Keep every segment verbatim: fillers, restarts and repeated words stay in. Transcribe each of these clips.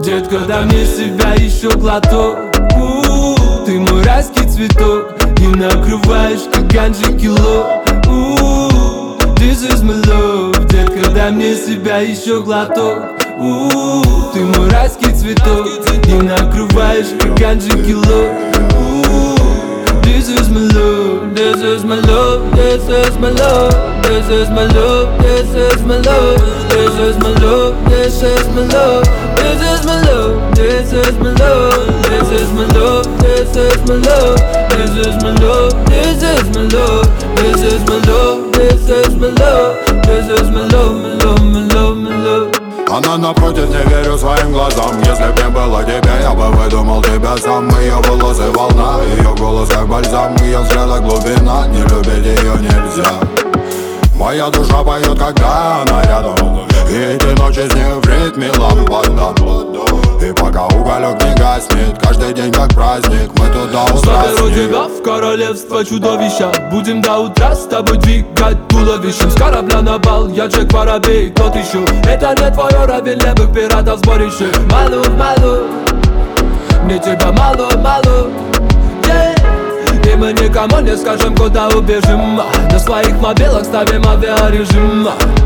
Детка, дай мне себя еще глоток. У-у-у, ты мой райский цветок, и накрываешь как ганджи кило. У-у-у, this is my love. Детка, дай мне себя еще глоток. У-у-у, ты мой райский цветок, и накрываешь как ганджи кило. У-у-у, this is my love, this is my love, this is my love, this is my love, this is my love, this is my love, this is my love, this is my love, this is my love, this is my love, this is my love, this is my love, this is my love, this is my love, this is my love, this is my love, my love, my love, my love. Она напротив, не верю своим глазам. Если б не было тебя, я бы выдумал тебя сам. Ее волосы волна, ее голос как бальзам. Ее взгляда глубина, не любить ее нельзя. Моя душа поет, когда она рядом, и эти ночи с ней в ритме лампада. И пока уголек не гаснет, каждый день как праздник, мы туда Заберу тебя в королевство чудовища. Будем до утра с тобой двигать туловищем. С корабля на бал, я Джек Воробей, тот ищу. Это не твой уровень левых пиратов сборище. Малу, малу, мне тебя мало, мало, yeah. И мы никому не скажем, куда убежим. На своих мобилах ставим авиарежим.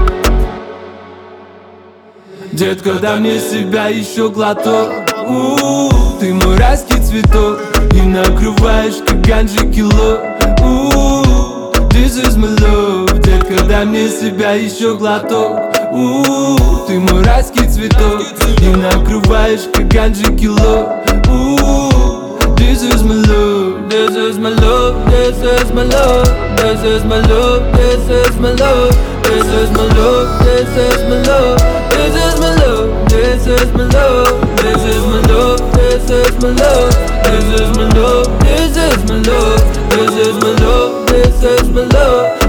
Детка, дай мне себя еще глоток. У-у-у, ты мой райский цветок, и накрываешь как ганджи кило. У-у-у, this is my love. Детка, дай мне себя еще глоток. У-у-у, ты мой райский цветок, и накрываешь как ганджи кило. У-у-у, this is my love, this is my love, this is my love, this is my love, this is my love, this is my love, this is my love, this is my love, this is my love, this is my love, this is my love, this is my love, this is my love, this is my love, this is my love.